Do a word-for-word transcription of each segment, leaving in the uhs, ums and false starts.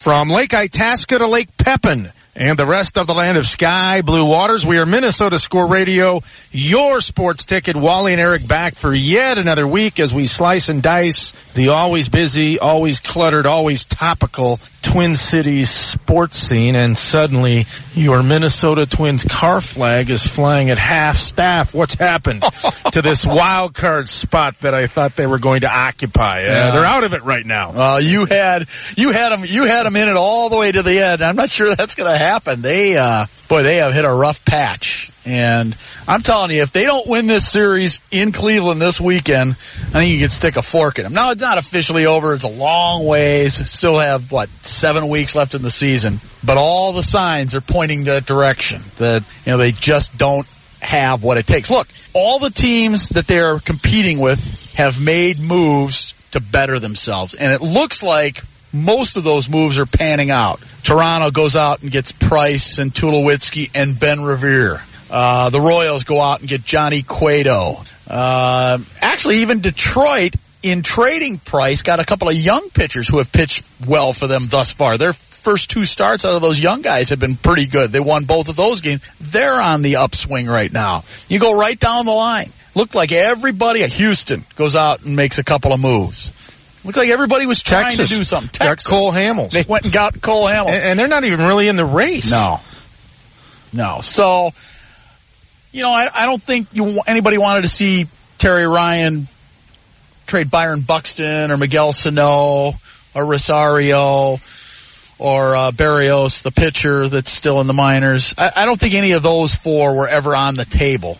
From Lake Itasca to Lake Pepin and the rest of the land of sky blue waters, we are Minnesota Score Radio, your sports ticket. Wally and Eric back for yet another week as we slice and dice the always busy, always cluttered, always topical Twin Cities sports scene. And suddenly your Minnesota Twins car flag is flying at half staff. What's happened to this wild card spot that I thought they were going to occupy? Uh, yeah. They're out of it right now. Uh, you had, you had them, you had them in it all the way to the end. I'm not sure that's going to happen. They, uh, boy, they have hit a rough patch. And I'm telling you, if they don't win this series in Cleveland this weekend, I think you can stick a fork in them. Now, it's not officially over. It's a long ways. Still have, what, seven weeks left in the season. But all the signs are pointing that direction, that, you know, they just don't have what it takes. Look, all the teams that they're competing with have made moves to better themselves. And it looks like most of those moves are panning out. Toronto goes out and gets Price and Tulowitzki and Ben Revere. Uh, the Royals go out and get Johnny Cueto. Uh, actually, even Detroit, in trading Price, got a couple of young pitchers who have pitched well for them thus far. Their first two starts out of those young guys have been pretty good. They won both of those games. They're on the upswing right now. You go right down the line. Looked like everybody at Houston goes out and makes a couple of moves. Looks like everybody was trying Texas. to do something. Texas. Got Cole Hamels. They went and got Cole Hamels. And, and they're not even really in the race. No. No. So, you know, I, I don't think you anybody wanted to see Terry Ryan trade Byron Buxton or Miguel Sano or Rosario or uh, Barrios, the pitcher that's still in the minors. I, I don't think any of those four were ever on the table.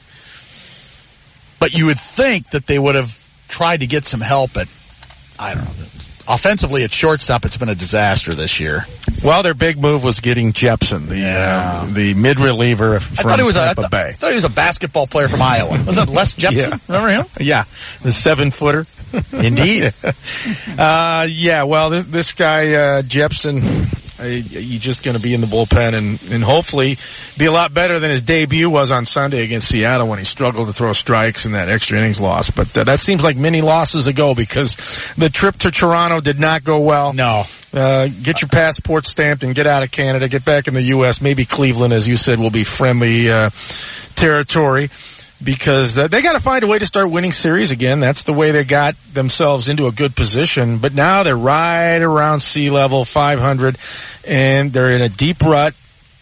But you would think that they would have tried to get some help at, I don't know, offensively at shortstop. It's been a disaster this year. Well, their big move was getting Jepson, the yeah. uh, the mid reliever from I thought he was Tampa a, I th- Bay. I thought he was a basketball player from Iowa. Was that Les Jepson? Yeah. Remember him? Yeah, the seven footer. Indeed. uh, yeah. Well, this, this guy uh, Jepson, uh, he's just going to be in the bullpen and and hopefully be a lot better than his debut was on Sunday against Seattle when he struggled to throw strikes in that extra innings loss. But uh, that seems like many losses ago because the trip to Toronto did not go well. No. Uh, get your passport stamped and get out of Canada. Get back in the U S Maybe Cleveland, as you said, will be friendly uh, territory because uh, they got to find a way to start winning series again. That's the way they got themselves into a good position. But now they're right around sea level, five hundred, and they're in a deep rut.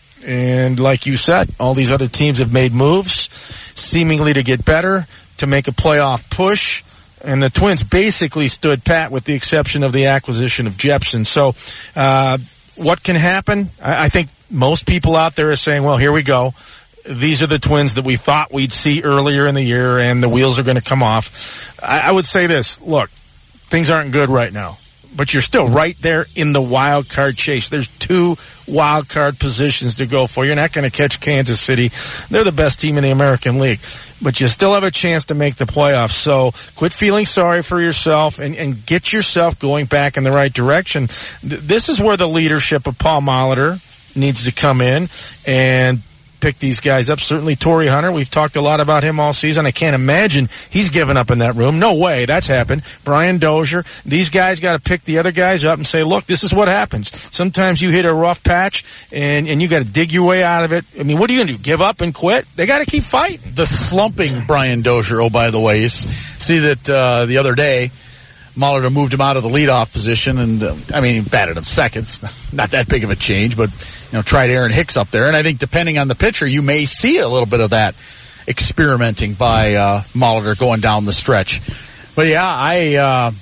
And like you said, all these other teams have made moves, seemingly to get better, to make a playoff push. And the Twins basically stood pat with the exception of the acquisition of Jepson. So uh what can happen? I, I think most people out there are saying, well, here we go. These are the Twins that we thought we'd see earlier in the year, and the wheels are going to come off. I, I would say this. Look, things aren't good right now, but you're still right there in the wild card chase. There's two wild card positions to go for. You're not going to catch Kansas City. They're the best team in the American League. But you still have a chance to make the playoffs. So quit feeling sorry for yourself and, and get yourself going back in the right direction. Th- this is where the leadership of Paul Molitor needs to come in and pick these guys up. Certainly Torrey Hunter. We've talked a lot about him all season. I can't imagine he's given up in that room. No way that's happened. Brian Dozier. These guys got to pick the other guys up and say, look, this is what happens. Sometimes you hit a rough patch and, and you got to dig your way out of it. I mean, what are you going to do? Give up and quit? They got to keep fighting. The slumping Brian Dozier, oh, by the way. You see that uh, the other day, Molitor moved him out of the leadoff position, and uh, I mean, he batted him seconds. Not that big of a change, but you know, tried Aaron Hicks up there. And I think depending on the pitcher, you may see a little bit of that experimenting by uh, Molitor going down the stretch. But yeah, I uh,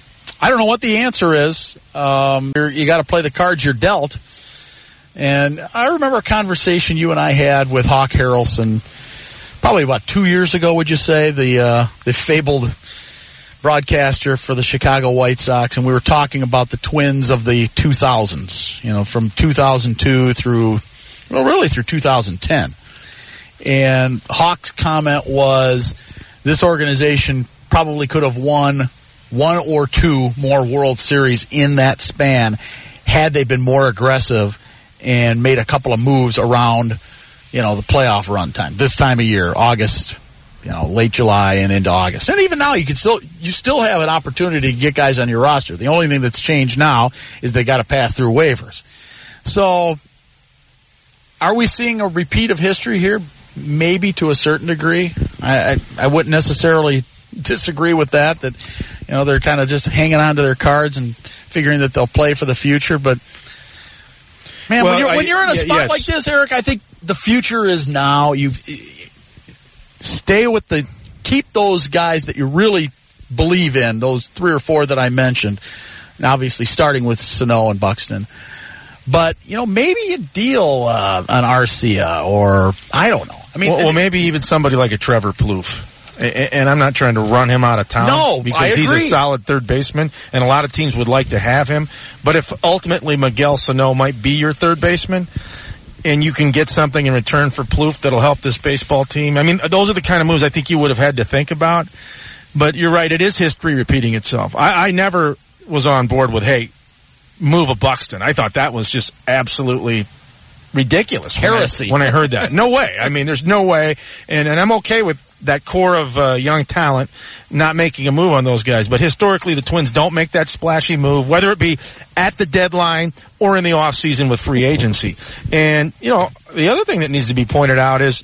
I don't know what the answer is. Um, you're, you got to play the cards you're dealt. And I remember a conversation you and I had with Hawk Harrelson probably about two years ago. Would you say the uh, the fabled broadcaster for the Chicago White Sox, and we were talking about the Twins of the two thousands, you know, from two thousand two through, well, really through two thousand ten. And Hawk's comment was, this organization probably could have won one or two more World Series in that span had they been more aggressive and made a couple of moves around, you know, the playoff run time. This time of year, August, you know, late July and into August. And even now, you can still you still have an opportunity to get guys on your roster. The only thing that's changed now is they got to pass through waivers. So, are we seeing a repeat of history here? Maybe to a certain degree. I, I, I wouldn't necessarily disagree with that, that, you know, they're kind of just hanging on to their cards and figuring that they'll play for the future. But, man, well, when, you're, I, when you're in a spot yes. like this, Eric, I think the future is now. You stay with the, keep those guys that you really believe in, those three or four that I mentioned, and obviously starting with Sano and Buxton. But, you know, maybe you deal uh, an Arcia or, I don't know. I mean, well, well, maybe even somebody like a Trevor Plouffe. And I'm not trying to run him out of town. No, because I agree. He's a solid third baseman, and a lot of teams would like to have him. But if ultimately Miguel Sano might be your third baseman, and you can get something in return for Plouffe that'll help this baseball team, I mean, those are the kind of moves I think you would have had to think about. But you're right, it is history repeating itself. I, I never was on board with, hey, move a Buxton. I thought that was just absolutely ridiculous. Heresy. When I, when I heard that. No way. I mean, there's no way. And, and I'm okay with that core of uh, young talent not making a move on those guys. But historically, the Twins don't make that splashy move, whether it be at the deadline or in the offseason with free agency. And, you know, the other thing that needs to be pointed out is,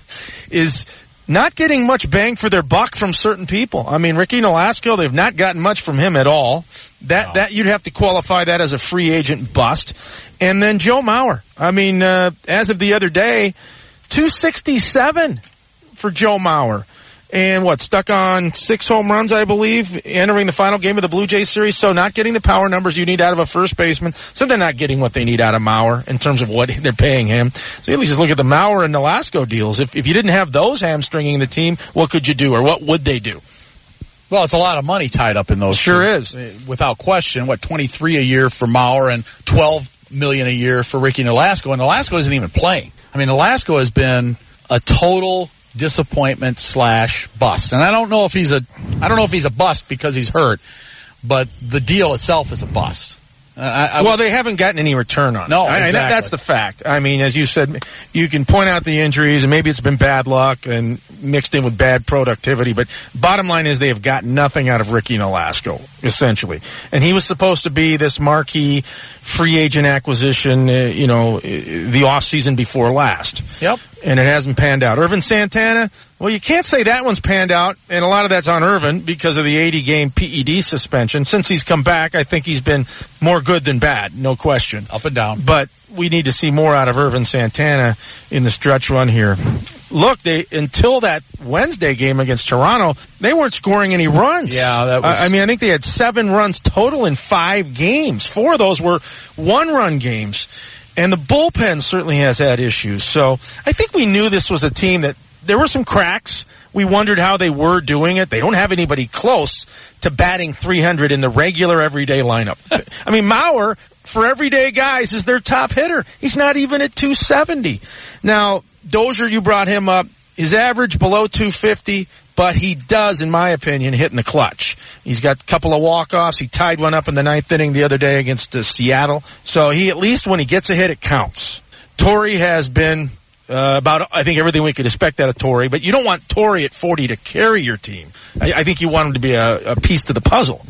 is not getting much bang for their buck from certain people. I mean, Ricky Nolasco, they've not gotten much from him at all. That, no. that, you'd have to qualify that as a free agent bust. And then Joe Mauer. I mean, uh, as of the other day, two sixty-seven for Joe Mauer. And what, stuck on six home runs, I believe, entering the final game of the Blue Jays series. So not getting the power numbers you need out of a first baseman. So they're not getting what they need out of Mauer in terms of what they're paying him. So at least just look at the Mauer and Nolasco deals. If, if you didn't have those hamstringing the team, what could you do, or what would they do? Well, it's a lot of money tied up in those. Sure two. is. Without question. What, twenty-three a year for Mauer and twelve million a year for Ricky Nolasco. And Nolasco isn't even playing. I mean, Nolasco has been a total disappointment slash bust. And I don't know if he's a, I don't know if he's a bust because he's hurt, but the deal itself is a bust. Uh, I, I, well, they haven't gotten any return on it. No, I, exactly. that, that's the fact. I mean, as you said, you can point out the injuries, and maybe it's been bad luck and mixed in with bad productivity, but bottom line is they have gotten nothing out of Ricky Nolasco, essentially. And he was supposed to be this marquee free agent acquisition, uh, you know, the off season before last. Yep. And it hasn't panned out. Irvin Santana, well, you can't say that one's panned out, and a lot of that's on Irvin because of the eighty game P E D suspension. Since he's come back, I think he's been more good than bad, no question. Up and down. But we need to see more out of Irvin Santana in the stretch run here. Look, they until that Wednesday game against Toronto, they weren't scoring any runs. Yeah, that was... I, I mean, I think they had seven runs total in five games. Four of those were one-run games. And the bullpen certainly has had issues. So I think we knew this was a team that there were some cracks. We wondered how they were doing it. They don't have anybody close to batting three hundred in the regular everyday lineup. I mean, Mauer, for everyday guys, is their top hitter. He's not even at two seventy. Now, Dozier, you brought him up. His average below two fifty, but he does, in my opinion, hit in the clutch. He's got a couple of walk-offs. He tied one up in the ninth inning the other day against uh, Seattle. So he, at least when he gets a hit, it counts. Torrey has been uh, about, I think, everything we could expect out of Torrey, but you don't want Torrey at forty to carry your team. I, I think you want him to be a, a piece to the puzzle.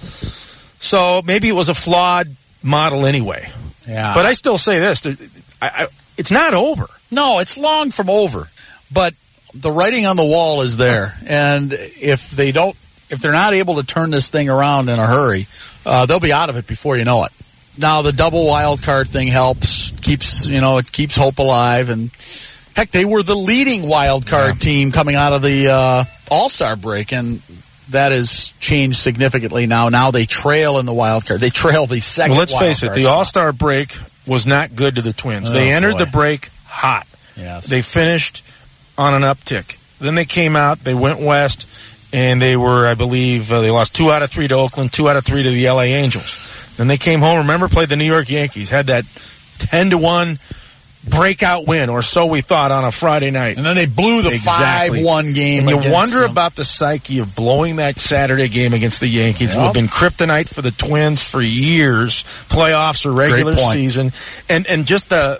So maybe it was a flawed model anyway. Yeah. But I still say this. I, I, it's not over. No, it's long from over. But the writing on the wall is there, and if they don't, if they're not able to turn this thing around in a hurry, uh, they'll be out of it before you know it. Now the double wild card thing helps, keeps you know it keeps hope alive, and heck, they were the leading wild card yeah. team coming out of the uh, All-Star break, and that has changed significantly now. Now they trail in the wild card. They trail the second. Well, let's wild face it, the spot. All-Star break was not good to the Twins. Oh, they entered boy. the break hot. Yes. They finished on an uptick. Then they came out, they went west, and they were, I believe, uh, they lost two out of three to Oakland, two out of three to the L A Angels. Then they came home, remember, played the New York Yankees, had that ten to one breakout win, or so we thought, on a Friday night. And then they blew the exactly. five one game. And you wonder them. about the psyche of blowing that Saturday game against the Yankees, yep. who have been kryptonite for the Twins for years, playoffs or regular season. And, and just the,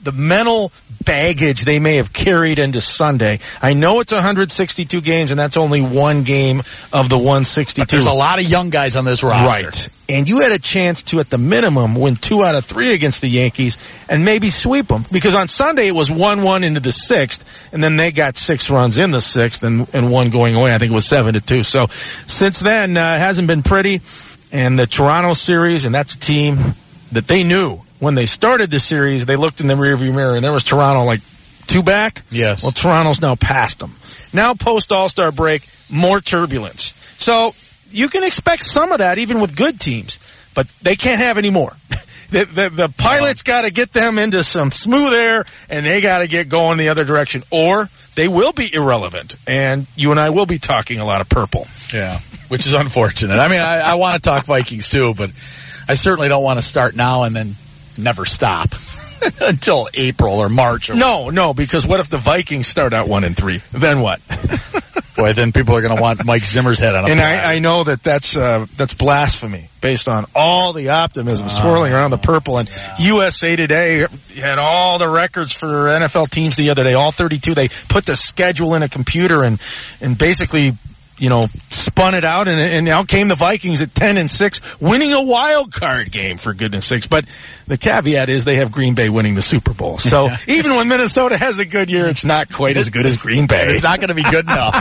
the mental baggage they may have carried into Sunday. I know it's one hundred sixty-two games, and that's only one game of the one sixty-two. But there's a lot of young guys on this roster. Right. And you had a chance to, at the minimum, win two out of three against the Yankees and maybe sweep them. Because on Sunday it was one one into the sixth, and then they got six runs in the sixth and, and one going away. I think it was seven to two. So since then, uh, it hasn't been pretty. And the Toronto series, and that's a team that they knew when they started the series, they looked in the rearview mirror, and there was Toronto like two back. Yes. Well, Toronto's now past them. Now post All-Star break, more turbulence. So you can expect some of that even with good teams, but they can't have any more. the, the, the pilots got to get them into some smooth air, and they got to get going the other direction, or they will be irrelevant, and you and I will be talking a lot of purple. Yeah, which is unfortunate. I mean, I, I want to talk Vikings too, but I certainly don't want to start now and then never stop until April or March. Or no, no, because what if the Vikings start out one and three? Then what? Boy, then people are going to want Mike Zimmer's head on a And platter. I, I know that that's uh, that's blasphemy based on all the optimism uh, swirling around the purple. And yeah. U S A Today had all the records for N F L teams the other day, all thirty-two. They put the schedule in a computer and and basically, you know, spun it out, and, and out came the Vikings at ten and six, winning a wild card game, for goodness sakes. But the caveat is they have Green Bay winning the Super Bowl. So even when Minnesota has a good year, it's not quite as good as Green Bay. It's not going to be good enough.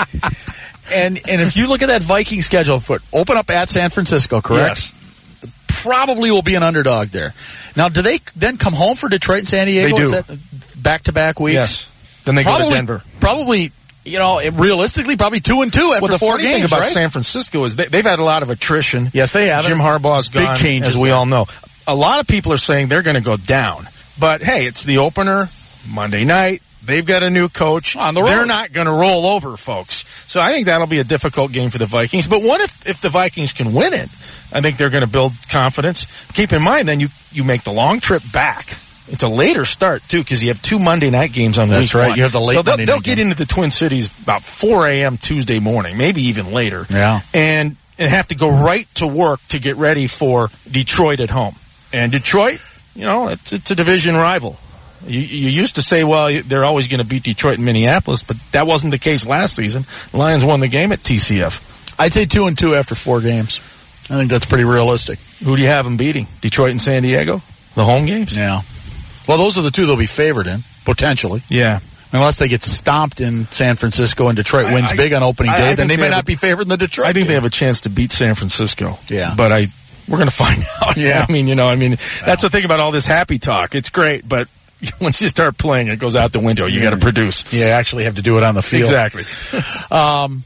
and and if you look at that Viking schedule, foot open up at San Francisco, correct? Yes. Probably will be an underdog there. Now, do they then come home for Detroit and San Diego? They do. Is that back-to-back weeks? Yes. Then they probably, go to Denver. Probably. You know, realistically, probably two and two after well, the four funny games, thing about right? San Francisco is they, they've had a lot of attrition. Yes, they have. Jim Harbaugh's gone, big changes, as we there. all know. A lot of people are saying they're going to go down. But, hey, it's the opener, Monday night. They've got a new coach. On the road. They're not going to roll over, folks. So I think that'll be a difficult game for the Vikings. But what if, if the Vikings can win it? I think they're going to build confidence. Keep in mind, then, you, you make the long trip back. It's a later start, too, because you have two Monday night games on That's week right. one. You have the late So they'll, Monday they'll night get game. into the Twin Cities about four a.m. Tuesday morning, maybe even later. Yeah. And, and have to go right to work to get ready for Detroit at home. And Detroit, you know, it's, it's a division rival. You, you used to say, well, they're always going to beat Detroit and Minneapolis, but that wasn't the case last season. The Lions won the game at T C F. I'd say two and two after four games. I think that's pretty realistic. Who do you have them beating? Detroit and San Diego? The home games? Yeah. Well, those are the two they'll be favored in, potentially. Yeah. Unless they get stomped in San Francisco and Detroit wins I, I, big on opening I, day, I then they may not a, be favored in the Detroit I think game. they have a chance to beat San Francisco. Yeah. But I, we're going to find out. Yeah. I mean, you know, I mean, that's the thing about all this happy talk. It's great, but once you start playing, it goes out the window. You got to produce. Yeah, actually have to do it on the field. Exactly. um,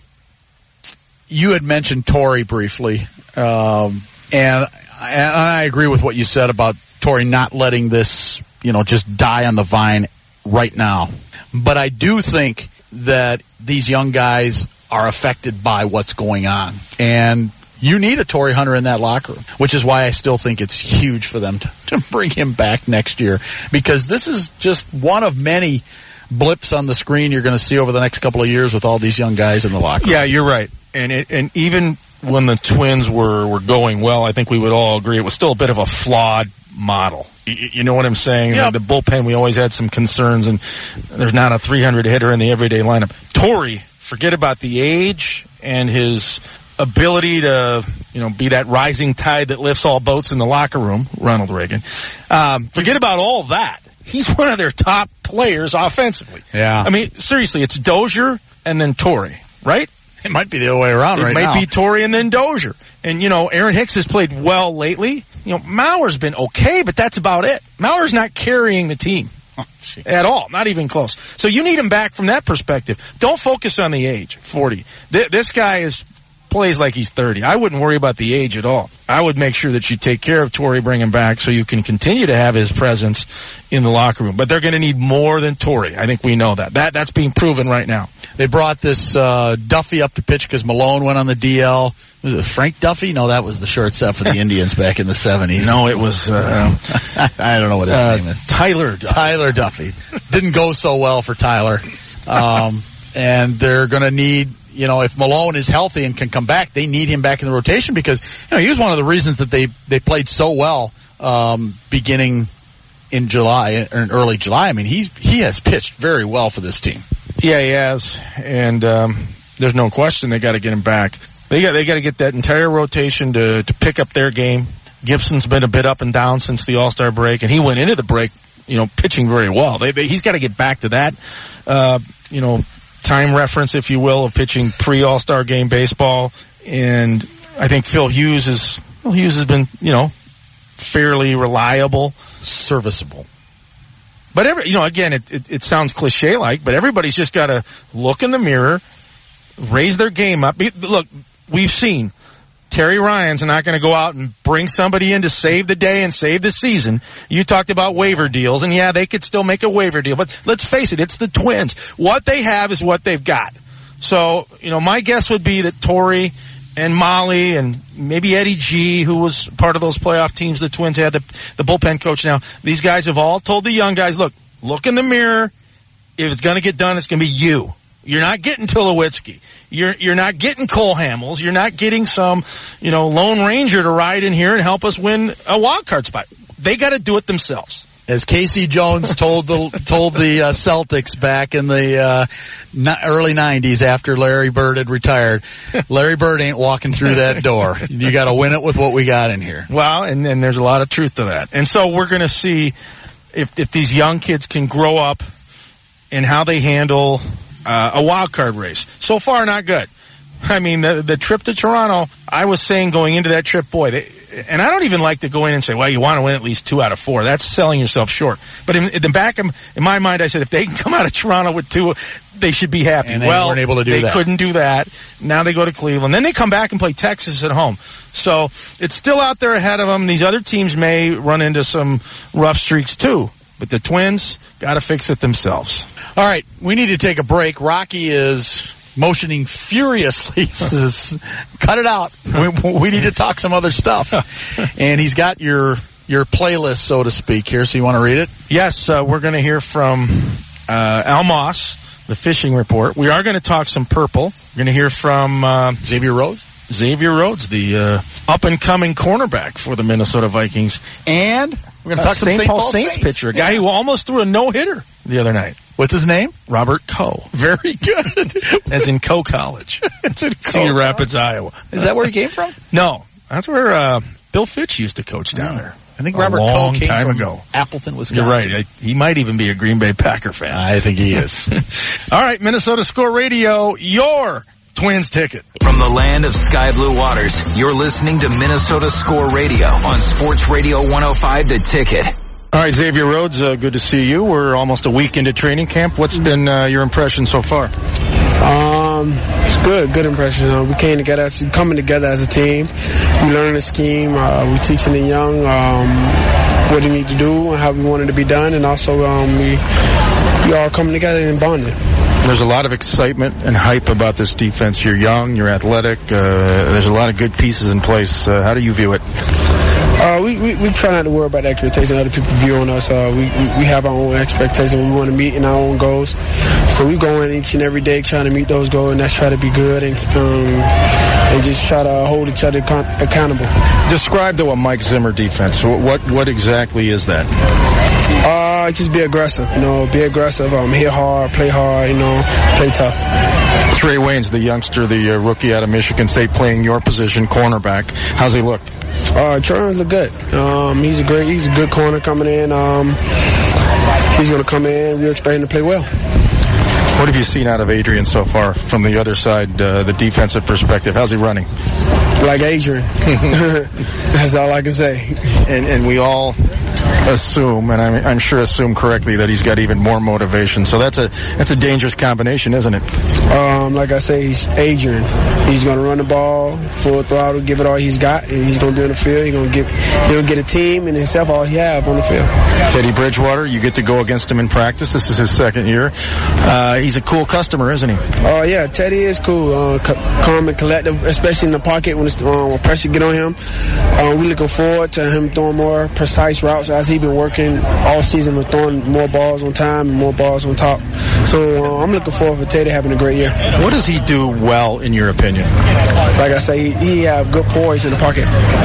you had mentioned Torrey briefly, um, and, and I agree with what you said about Torrey not letting this, you know, just die on the vine right now. But I do think that these young guys are affected by what's going on. And you need a Torrey Hunter in that locker room, which is why I still think it's huge for them to, to bring him back next year. Because this is just one of many blips on the screen you're going to see over the next couple of years with all these young guys in the locker room. Yeah, you're right. And it, and even when the Twins were, were going well, I think we would all agree it was still a bit of a flawed model. You, you know what I'm saying? Yep. The, the bullpen, we always had some concerns, and there's not a three hundred hitter in the everyday lineup. Torrey, forget about the age and his ability to, you know, be that rising tide that lifts all boats in the locker room, Ronald Reagan. Um, forget about all that. He's one of their top players offensively. Yeah. I mean, seriously, it's Dozier and then Torrey, right? It might be the other way around it right now. It might now. be Torrey and then Dozier. And, you know, Aaron Hicks has played well lately. You know, Maurer's been okay, but that's about it. Maurer's not carrying the team Oh, at all, not even close. So you need him back from that perspective. Don't focus on the age, forty. Th- this guy is plays like he's thirty. I wouldn't worry about the age at all. I would make sure that you take care of Torrey, bring him back so you can continue to have his presence in the locker room. But they're going to need more than Torrey. I think we know that. That That's being proven right now. They brought this uh, Duffy up to pitch because Malone went on the D L. Was it Frank Duffy? No, that was the shortstop for the Indians back in the seventies. No, it was uh, I don't know what his uh, name is. Tyler Duffy. Tyler Duffy. Didn't go so well for Tyler. Um, and they're going to need, you know, if Malone is healthy and can come back, they need him back in the rotation because, you know, he was one of the reasons that they, they played so well um, beginning in July, or in early July. I mean, he's he has pitched very well for this team. Yeah, he has, and um, there's no question they got to get him back. They got they got to get that entire rotation to to pick up their game. Gibson's been a bit up and down since the All-Star break, and he went into the break, you know, pitching very well. They, they, he's got to get back to that, uh, you know, time reference, if you will, of pitching pre-All-Star game baseball. And I think Phil Hughes is, well, Hughes has been, you know, fairly reliable, serviceable. But every, you know, again, it, it, it sounds cliche-like, but everybody's just got to look in the mirror, raise their game up. Look, we've seen Terry Ryan's not going to go out and bring somebody in to save the day and save the season. You talked about waiver deals, and yeah, they could still make a waiver deal. But let's face it, it's the Twins. What they have is what they've got. So, you know, my guess would be that Torrey and Molly and maybe Eddie G, who was part of those playoff teams the Twins had, the, the bullpen coach now, these guys have all told the young guys, look, look in the mirror. If it's going to get done, it's going to be you. You're not getting Tulowitzki. You're you're not getting Cole Hamels. You're not getting some, you know, Lone Ranger to ride in here and help us win a wild card spot. They got to do it themselves. As Casey Jones told the told the uh, Celtics back in the uh, early nineties after Larry Bird had retired, Larry Bird ain't walking through that door. You got to win it with what we got in here. Well, and then there's a lot of truth to that. And so we're going to see if if these young kids can grow up and how they handle Uh, a wild card race. So far, not good. I mean, the the trip to Toronto, I was saying going into that trip, boy, they, and I don't even like to go in and say, well, you want to win at least two out of four. That's selling yourself short. But in, in the back of, in my mind, I said, if they can come out of Toronto with two, they should be happy. And they well, weren't able to do they that. couldn't do that. Now they go to Cleveland. Then they come back and play Texas at home. So it's still out there ahead of them. These other teams may run into some rough streaks too. But the Twins got to fix it themselves. All right, we need to take a break. Rocky is motioning furiously. Says, cut it out. We, we need to talk some other stuff. And he's got your your playlist, so to speak, here. So you want to read it? Yes, uh, we're going to hear from uh, Al Moss, the fishing report. We are going to talk some purple. We're going to hear from uh, Xavier Rhodes. Xavier Rhodes, the uh, up-and-coming cornerback for the Minnesota Vikings. And we're going to talk uh, some Saint Paul Saints, Saints pitcher, a guy yeah. who almost threw a no-hitter the other night. What's his name? Robert Coe. Very good. As in Coe College. It's in Cedar Rapids, Iowa. Is that where he came from? No. That's where uh, Bill Fitch used to coach down oh. there. I think a Robert long Coe came time from ago. Appleton, Wisconsin. You're right. I, he might even be a Green Bay Packer fan. I think he is. All right, Minnesota Score Radio, your Twins ticket. From the land of sky blue waters, you're listening to Minnesota Score Radio on Sports Radio one oh five The Ticket. All right, Xavier Rhodes, uh, good to see you. We're almost a week into training camp. What's been uh, your impression so far? Um, it's good, good impression. Uh, we came together, as, coming together as a team. We learning the scheme. Uh, we teaching the young um, what they need to do and how we want it to be done, and also um, we we all coming together and bonding. There's a lot of excitement and hype about this defense. You're young, you're athletic. Uh, there's a lot of good pieces in place. Uh, how do you view it? Uh, we, we, we try not to worry about the expectations other people view on us. Uh, we, we, we have our own expectations we want to meet and our own goals. So we go in each and every day trying to meet those goals, and that's try to be good and um, and just try to hold each other con- accountable. Describe though a Mike Zimmer defense. What what exactly is that? Uh, just be aggressive. You know, be aggressive. Um, hit hard, play hard. You know, play tough. Trey Waynes, the youngster, the uh, rookie out of Michigan State, playing your position, cornerback. How's he look? Uh, Trey look good. Um, he's a great, he's a good corner coming in. Um, he's going to come in. We're expecting to play well. What have you seen out of Adrian so far from the other side, uh, the defensive perspective? How's he running? Like Adrian. That's all I can say. And, and we all assume, and I'm, I'm sure assume correctly, that he's got even more motivation. So that's a that's a dangerous combination, isn't it? Um, like I say, he's Adrian. He's going to run the ball full throttle, give it all he's got, and he's going to be on the field. He's going to get he'll get a team and himself all he have on the field. Teddy Bridgewater, you get to go against him in practice. This is his second year. Uh, he's a cool customer, isn't he? Oh, uh, yeah, Teddy is cool. Uh, calm and collective, especially in the pocket when, it's, um, when pressure get on him. Uh, we're looking forward to him throwing more precise routes as he's been working all season with throwing more balls on time and more balls on top. So uh, I'm looking forward for Teddy having a great year. What does he do well, in your opinion? Like I say, he, he have good poise in the pocket.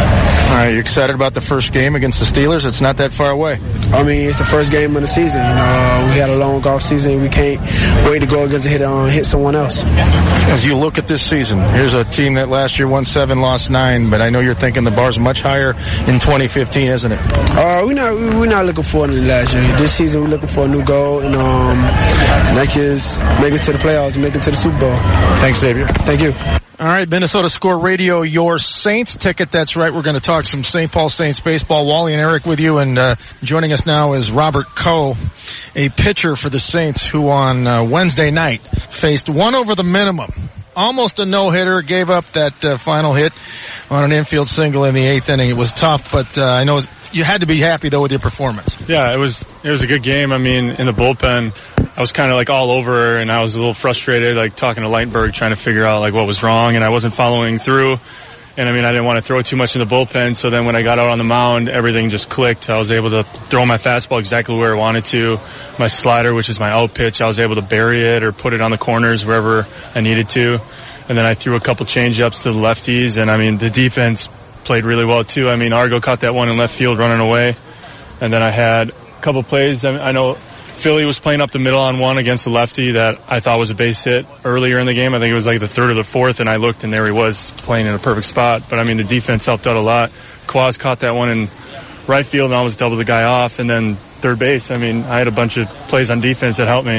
All right, you excited about the first game against the Steelers? It's not that far away. I mean, it's the first game of the season. You know, uh, we had a long off season. We can't wait to go against hit uh, hit someone else. As you look at this season, here's a team that last year won seven, lost nine, but I know you're thinking the bar's much higher in twenty fifteen, isn't it? Uh, we're not we're not looking forward to last year. This season, we're looking for a new goal, and um, next year's make it to the playoffs, make it to the Super Bowl. Thanks, Xavier. Thank you. All right, Minnesota Score Radio, your Saints ticket. That's right. We're going to talk some Saint Paul Saints baseball. Wally and Eric with you, and uh, joining us now is Robert Coe, a pitcher for the Saints who on uh, Wednesday night faced one over the minimum. Almost a no-hitter, gave up that uh, final hit on an infield single in the eighth inning. It was tough, but uh, I know you had to be happy, though, with your performance. Yeah, it was it was a good game. I mean, in the bullpen, I was kind of like all over, and I was a little frustrated, like talking to Lightberg, trying to figure out like what was wrong, and I wasn't following through. And I mean, I didn't want to throw too much in the bullpen, so then when I got out on the mound, everything just clicked. I was able to throw my fastball exactly where I wanted to. My slider, which is my out pitch, I was able to bury it or put it on the corners wherever I needed to. And then I threw a couple change-ups to the lefties, and I mean, the defense played really well too. I mean, Argo caught that one in left field running away. And then I had a couple plays. I, mean, I know Philly was playing up the middle on one against the lefty that I thought was a base hit earlier in the game. I think it was like the third or the fourth, and I looked, and there he was playing in a perfect spot. But, I mean, the defense helped out a lot. Quaz caught that one in right field and almost doubled the guy off. And then third base, I mean, I had a bunch of plays on defense that helped me.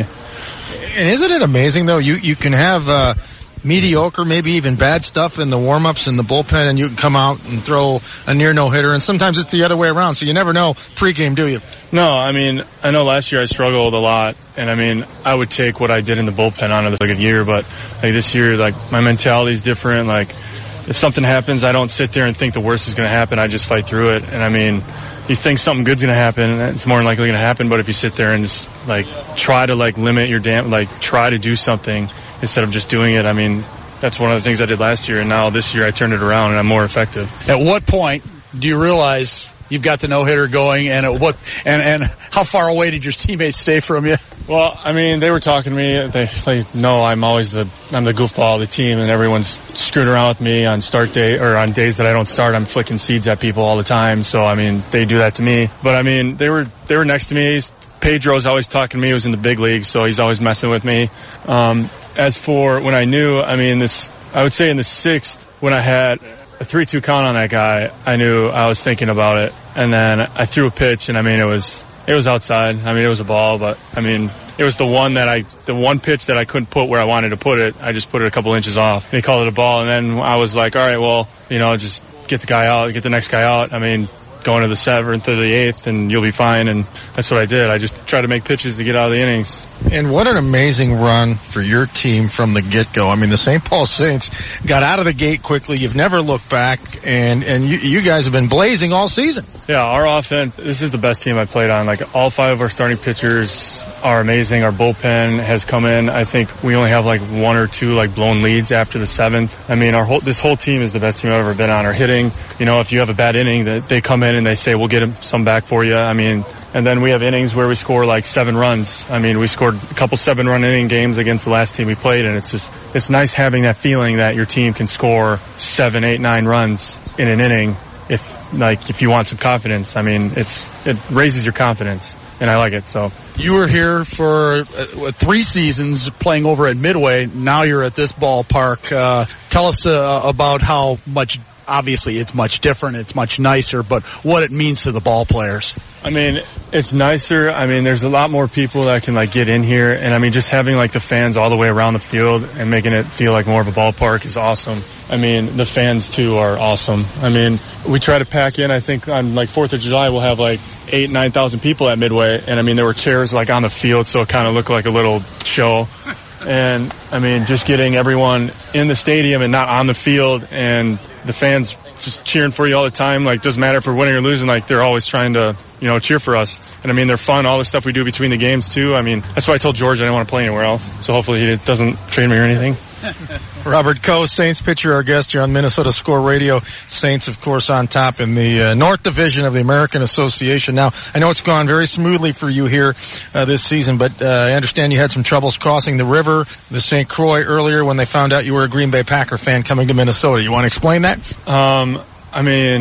And isn't it amazing, though? You, you can have uh, mediocre, maybe even bad stuff in the warm-ups in the bullpen, and you can come out and throw a near no-hitter, and sometimes it's the other way around, so you never know pregame, do you? No, I mean, I know last year I struggled a lot, and I mean, I would take what I did in the bullpen on it like a year, but like this year, like my mentality is different. Like if something happens, I don't sit there and think the worst is going to happen. I just fight through it, and I mean, you think something good's going to happen, and it's more than likely going to happen, but if you sit there and just like try to like limit your damn, like try to do something instead of just doing it, I mean, that's one of the things I did last year, and now this year I turned it around and I'm more effective. At what point do you realize you've got the no-hitter going, and at what and and how far away did your teammates stay from you? Well, I mean, they were talking to me. They, they know I'm always the I'm the goofball of the team, and everyone's screwing around with me on start day or on days that I don't start. I'm flicking seeds at people all the time. So I mean, they do that to me. But I mean, they were they were next to me. Pedro's always talking to me. He was in the big leagues, so he's always messing with me. Um, as for when I knew, I mean, this I would say in the sixth when I had a three two count on that guy, I knew I was thinking about it, and then I threw a pitch, and I mean, it was it was outside. I mean, it was a ball, but I mean, it was the one that I the one pitch that I couldn't put where I wanted to put it. I just put it a couple inches off, and he called it a ball, and then I was like, all right, well, you know, just get the guy out, get the next guy out. I mean, going to the seventh or the eighth, and you'll be fine. And that's what I did. I just tried to make pitches to get out of the innings. And what an amazing run for your team from the get-go. I mean, the Saint Paul Saints got out of the gate quickly. You've never looked back, and and you, you guys have been blazing all season. Yeah, our offense, this is the best team I've played on. Like, all five of our starting pitchers are amazing. Our bullpen has come in. I think we only have like one or two like blown leads after the seventh. I mean, our whole this whole team is the best team I've ever been on. Our hitting, you know, if you have a bad inning, that they come in and they say, we'll get some back for you. I mean, and then we have innings where we score like seven runs. I mean, we scored a couple seven run inning games against the last team we played, and it's just, it's nice having that feeling that your team can score seven, eight, nine runs in an inning if, like, if you want some confidence. I mean, it's, it raises your confidence, and I like it, so. You were here for uh, three seasons playing over at Midway. Now you're at this ballpark. Uh, tell us uh, about how much. Obviously, it's much different. It's much nicer, but what it means to the ball players. I mean, it's nicer. I mean, there's a lot more people that can, like, get in here. And, I mean, just having, like, the fans all the way around the field and making it feel like more of a ballpark is awesome. I mean, the fans, too, are awesome. I mean, we try to pack in. I think on, like, fourth of July, we'll have, like, eight, nine thousand people at Midway. And, I mean, there were chairs, like, on the field, so it kind of looked like a little show. And, I mean, just getting everyone in the stadium and not on the field, and the fans just cheering for you all the time. Like, doesn't matter if we're winning or losing. Like, they're always trying to, you know, cheer for us. And, I mean, they're fun. All the stuff we do between the games, too. I mean, that's why I told George I didn't want to play anywhere else. So hopefully he doesn't trade me or anything. Robert Coe, Saints pitcher, our guest here on Minnesota Score Radio. Saints, of course, on top in the uh, North Division of the American Association. Now, I know it's gone very smoothly for you here uh, this season, but uh, I understand you had some troubles crossing the river, the Saint Croix, earlier when they found out you were a Green Bay Packer fan coming to Minnesota. You want to explain that? Um, I mean,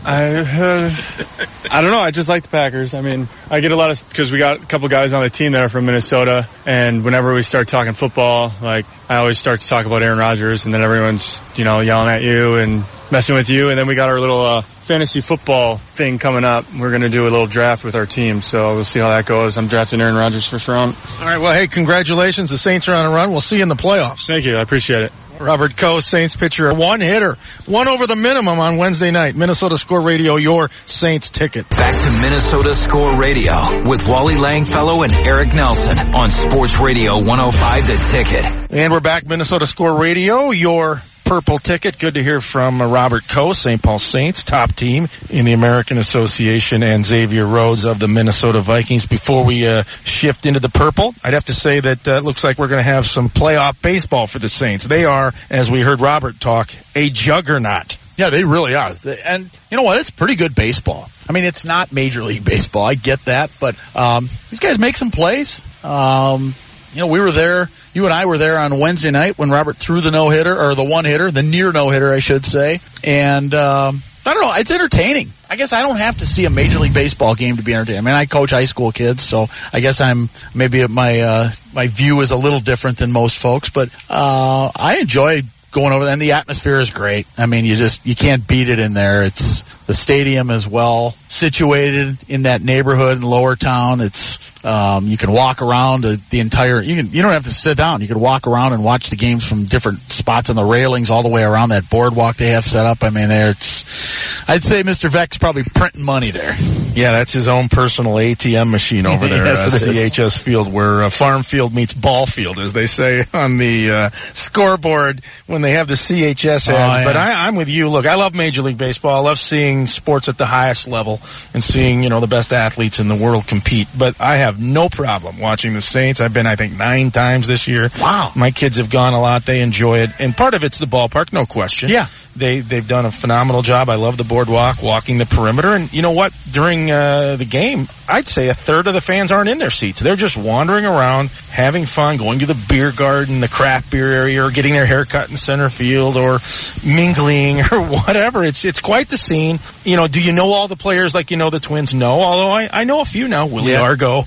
I uh, I don't know. I just like the Packers. I mean, I get a lot of, because we got a couple guys on the team that are from Minnesota, and whenever we start talking football, like, I always start to talk about Aaron Rodgers, and then everyone's, you know, yelling at you and messing with you, and then we got our little uh, fantasy football thing coming up. We're going to do a little draft with our team, so we'll see how that goes. I'm drafting Aaron Rodgers first round. All right, well, hey, congratulations. The Saints are on a run. We'll see you in the playoffs. Thank you. I appreciate it. Robert Coe, Saints pitcher, one hitter, one over the minimum on Wednesday night. Minnesota Score Radio, your Saints ticket. Back to Minnesota Score Radio with Wally Langfellow and Eric Nelson on Sports Radio one oh five The Ticket. And we're back, Minnesota Score Radio, your purple ticket. Good to hear from uh, Robert Coe, Saint Paul Saints, top team in the American Association, and Xavier Rhodes of the Minnesota Vikings. Before we uh, shift into the purple, I'd have to say that uh, it looks like we're going to have some playoff baseball for the Saints. They are, as we heard Robert talk, a juggernaut. Yeah, they really are. And you know what? It's pretty good baseball. I mean, it's not Major League Baseball. I get that. But um, these guys make some plays. Um, you know, we were there. You and I were there on Wednesday night when Robert threw the no-hitter, or the one-hitter, the near no-hitter, I should say. And um, I don't know. It's entertaining. I guess I don't have to see a Major League Baseball game to be entertaining. I mean, I coach high school kids, so I guess I'm maybe my uh, my view is a little different than most folks. But uh, I enjoy going over there, and the atmosphere is great. I mean, you just you can't beat it in there. It's the stadium is well situated in that neighborhood in Lower Town. It's um, you can walk around the, the entire. You can you don't have to sit down. You can walk around and watch the games from different spots on the railings all the way around that boardwalk they have set up. I mean, it's. I'd say Mister Veck's probably printing money there. Yeah, that's his own personal A T M machine over there Yes, at it is. C H S Field, where uh, farm field meets ball field, as they say on the uh, scoreboard when they have the C H S ads. Oh, yeah. But I, I'm with you. Look, I love Major League Baseball. I love seeing sports at the highest level and seeing, you know, the best athletes in the world compete. But I have no problem watching the Saints. I've been, I think, nine times this year. Wow. My kids have gone a lot. They enjoy it. And part of it's the ballpark, no question. Yeah. They, they've done a phenomenal job. I love the boardwalk, walking the perimeter. And you know what? During uh, the game, I'd say a third of the fans aren't in their seats. They're just wandering around, having fun, going to the beer garden, the craft beer area, or getting their hair cut in center field, or mingling, or whatever. It's it's quite the scene. You know, do you know all the players like you know the Twins? No, although I, I know a few now. Willie Yeah. Argo.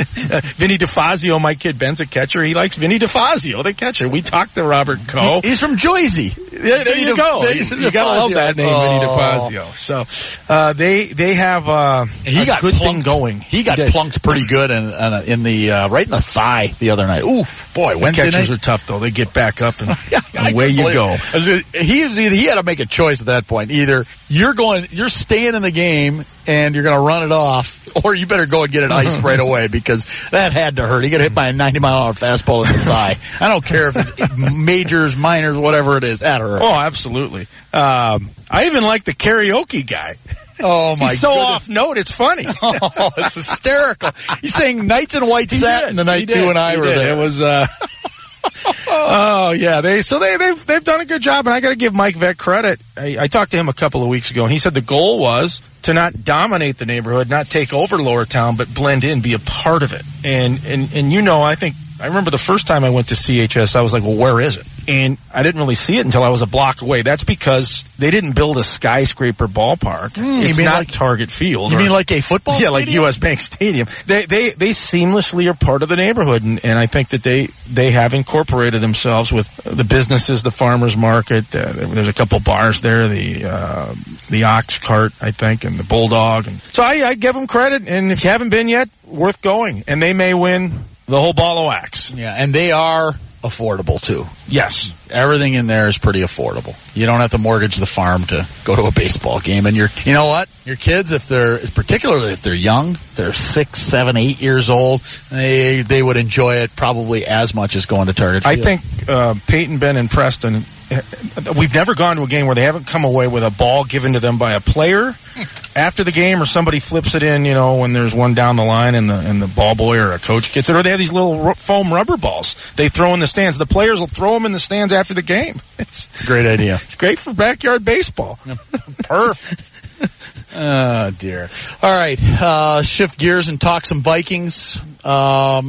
Vinny DeFazio, my kid Ben's a catcher. He likes Vinny DeFazio, the catcher. We talked to Robert Coe. He's from Jersey. Yeah, there you go. Vinny You, you gotta love that name, Vinny Oh. DeFazio. So, uh, they, they have, uh, He a got good plunked. thing going. He got He did. plunked pretty good in, in, in the, uh, right in the thigh the other night. Ooh, boy, Wednesday Catchers night. are tough though. They get back up and, Yeah, I and away couldn't you believe go. it. I was gonna- He was either, he had to make a choice at that point. Either you're going, you're staying in the game and you're going to run it off, or you better go and get it iced right away, because that had to hurt. He got hit by a ninety mile an hour fastball in the thigh. I don't care if it's majors, minors, whatever it is. That hurt. Oh, absolutely. Um, I even like the karaoke guy. Oh my He's so goodness. off note, it's funny. Oh, it's hysterical. He's saying Knights in White He Satin did. the night He did. you and I He were did. there. It was, uh, oh yeah, they so they they've they've done a good job, and I got to give Mike Veck credit. I, I talked to him a couple of weeks ago, and he said the goal was to not dominate the neighborhood, not take over Lower Town, but blend in, be a part of it. And and and you know, I think I remember the first time I went to C H S, I was like, well, where is it? And I didn't really see it until I was a block away. That's because they didn't build a skyscraper ballpark. Mm, you it's mean not like- Target Field. You or- mean like a football yeah, like stadium? U S Bank Stadium. They they they seamlessly are part of the neighborhood, and, and I think that they they have incorporated themselves with the businesses, the farmers market. Uh, there's a couple bars there, the uh, the Ox Cart, I think, and the Bulldog. And so I, I give them credit, and if you haven't been yet, worth going. And they may win the whole ball of wax. Yeah, and they are affordable too. Yes. Everything in there is pretty affordable. You don't have to mortgage the farm to go to a baseball game. And you're, you know what? Your kids, if they're, particularly if they're young, they're six, seven, eight years old, they they would enjoy it probably as much as going to Target I Field. think uh, Peyton, Ben, and Preston, we've never gone to a game where they haven't come away with a ball given to them by a player after the game, or somebody flips it in, you know, when there's one down the line and the and the ball boy or a coach gets it, or they have these little ru- foam rubber balls they throw in the stands. The players will throw them in the stands after the game. It's Great idea. it's great for backyard baseball. Perfect. Oh, dear. All right. Uh, shift gears and talk some Vikings. Um,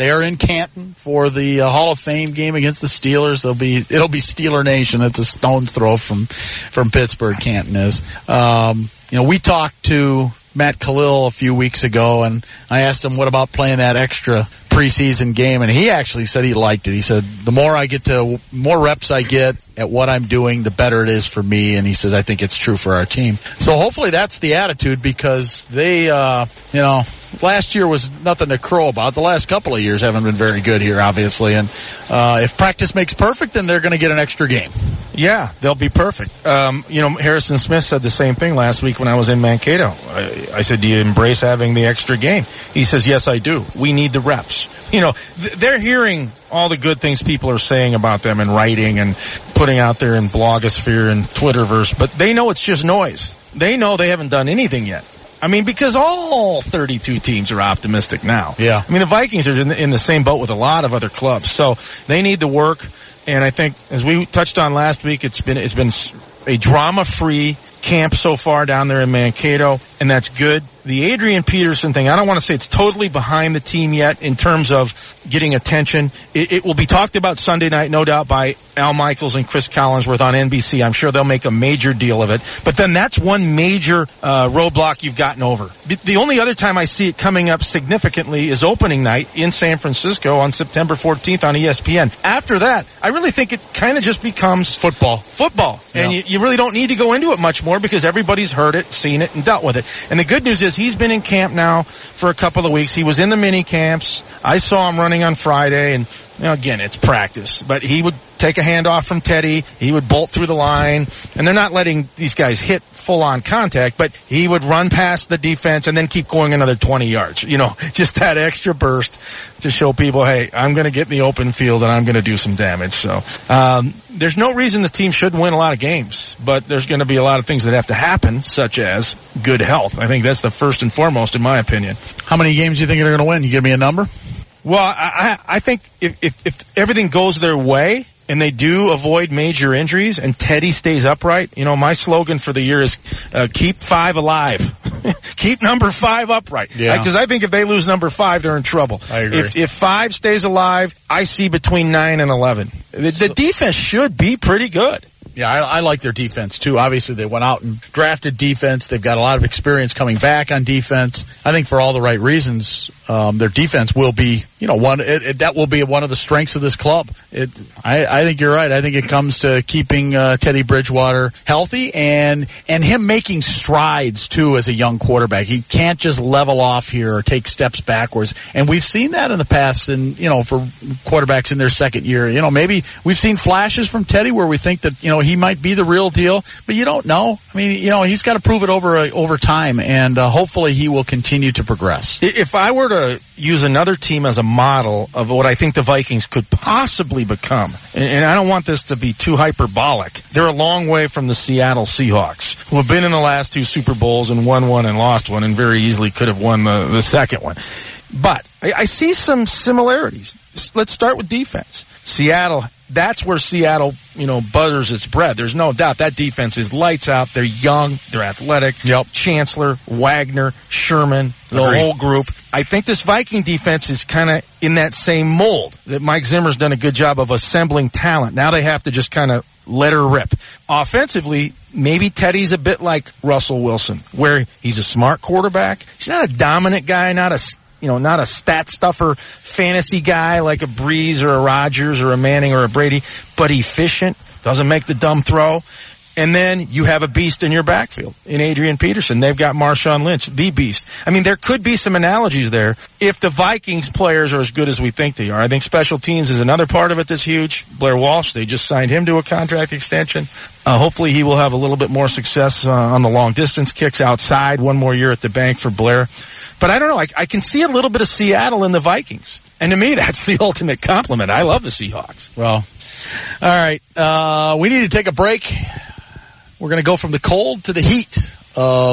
They are in Canton for the uh, Hall of Fame game against the Steelers. They'll be it'll be Steeler Nation. It's a stone's throw from from Pittsburgh. Canton is. Um, you know, we talked to Matt Khalil a few weeks ago, and I asked him, what about playing that extra preseason game? And he actually said he liked it. He said, the more I get to, more reps I get at what I'm doing, the better it is for me. And he says, I think it's true for our team. So hopefully that's the attitude, because they, uh, you know, last year was nothing to crow about. The last couple of years haven't been very good here, obviously. And uh, if practice makes perfect, then they're going to get an extra game. Yeah, they'll be perfect. Um, you know, Harrison Smith said the same thing last week when I was in Mankato. I, I said, do you embrace having the extra game? He says, yes, I do. We need the reps. You know, th- they're hearing all the good things people are saying about them and writing and putting out there in blogosphere and Twitterverse, but they know it's just noise. They know they haven't done anything yet. I mean, because all thirty-two teams are optimistic now. Yeah. I mean, the Vikings are in the, in the same boat with a lot of other clubs, so they need to work. And I think, as we touched on last week, it's been it's been a drama-free camp so far down there in Mankato, and that's good. The Adrian Peterson thing, I don't want to say it's totally behind the team yet in terms of getting attention. It, it will be talked about Sunday night, no doubt, by Al Michaels and Chris Collinsworth on N B C. I'm sure they'll make a major deal of it. But then that's one major uh, roadblock you've gotten over. The only other time I see it coming up significantly is opening night in San Francisco on September fourteenth on E S P N. After that, I really think it kind of just becomes football. Football. Yeah. And you, you really don't need to go into it much more because everybody's heard it, seen it, and dealt with it. And the good news is he's been in camp now for a couple of weeks. He was in the mini camps. I saw him running on Friday, and you know, again, it's practice. But he would take a handoff from Teddy. He would bolt through the line. And they're not letting these guys hit full-on contact, but he would run past the defense and then keep going another twenty yards. You know, just that extra burst to show people, hey, I'm going to get in the open field and I'm going to do some damage. So um, there's no reason the team shouldn't win a lot of games, but there's going to be a lot of things that have to happen, such as good health. I think that's the first and foremost, in my opinion. How many games do you think they're going to win? You give me a number? Well, I, I think if, if, if everything goes their way and they do avoid major injuries and Teddy stays upright, you know, my slogan for the year is uh, keep five alive. Keep number five upright. Yeah. Because I think if they lose number five, they're in trouble. I agree. If, if five stays alive, I see between nine and eleven. The, the defense should be pretty good. Yeah, I, I like their defense, too. Obviously, they went out and drafted defense. They've got a lot of experience coming back on defense. I think for all the right reasons, um, their defense will be, you know, one. It, it, that will be one of the strengths of this club. It, I, I think you're right. I think it comes to keeping uh, Teddy Bridgewater healthy and and him making strides, too, as a young quarterback. He can't just level off here or take steps backwards. And we've seen that in the past, and, you know, for quarterbacks in their second year. You know, maybe we've seen flashes from Teddy where we think that, you know, he might be the real deal, but you don't know. I mean, you know, he's got to prove it over uh, over time, and uh, hopefully he will continue to progress. If I were to use another team as a model of what I think the Vikings could possibly become, and, and I don't want this to be too hyperbolic, they're a long way from the Seattle Seahawks, who have been in the last two Super Bowls and won one and lost one and very easily could have won the, the second one. But I, I see some similarities. Let's start with defense. Seattle, that's where Seattle, you know, butters its bread. There's no doubt that defense is lights out. They're young. They're athletic. Yep. Chancellor, Wagner, Sherman, the Agreed. whole group. I think this Viking defense is kind of in that same mold that Mike Zimmer's done a good job of assembling talent. Now they have to just kind of let her rip. Offensively, maybe Teddy's a bit like Russell Wilson, where he's a smart quarterback. He's not a dominant guy, not a You know, not a stat stuffer fantasy guy like a Breeze or a Rodgers or a Manning or a Brady, but efficient, doesn't make the dumb throw. And then you have a beast in your backfield in Adrian Peterson. They've got Marshawn Lynch, the beast. I mean, there could be some analogies there if the Vikings players are as good as we think they are. I think special teams is another part of it that's huge. Blair Walsh, they just signed him to a contract extension. Uh, hopefully he will have a little bit more success uh, on the long distance kicks outside. One more year at the bank for Blair. But I don't know. I, I can see a little bit of Seattle in the Vikings. And to me, that's the ultimate compliment. I love the Seahawks. Well, all right. Uh, we need to take a break. We're going to go from the cold to the heat of